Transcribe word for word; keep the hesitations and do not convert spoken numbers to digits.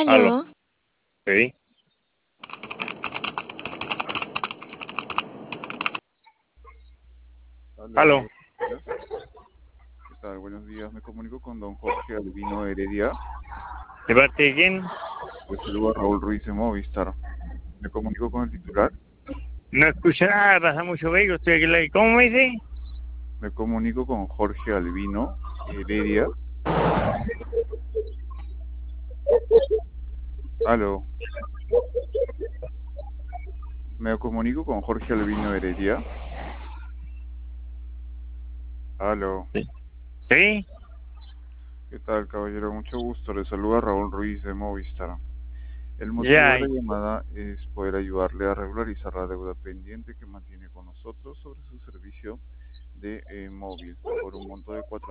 Aló. Aló, Sí. Aló, Aló. buenos días. ¿Qué tal? Buenos días. Me comunico con don Jorge Albino Heredia. ¿De parte de quién? Le saluda Raúl Ruiz de Movistar. Me comunico con el titular. No escucho nada, pasa mucho vehículo. Estoy aquí. la- ¿Cómo me dice? Me comunico con Jorge Albino Heredia. Aló. Me comunico con Jorge Albino Heredia. Aló. Sí. ¿Qué tal, caballero? Mucho gusto. Le saluda Raúl Ruiz de Movistar. El motivo Ya. de la llamada es poder ayudarle a regularizar la deuda pendiente que mantiene con nosotros sobre su servicio de eh, móvil por un monto de cuatro